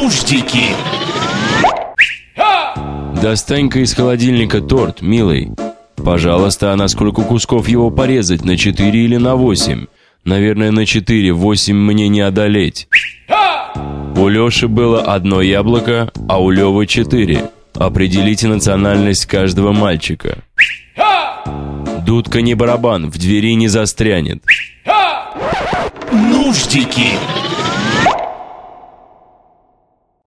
Нуждики. Достань-ка из холодильника торт, милый. Пожалуйста, а на сколько кусков его порезать? На 4 или на 8? Наверное, на 4. 8 мне не одолеть. У Леши было 1 яблоко, а у Левы 4. Определите национальность каждого мальчика. Дудка не барабан, в двери не застрянет. Нуждики.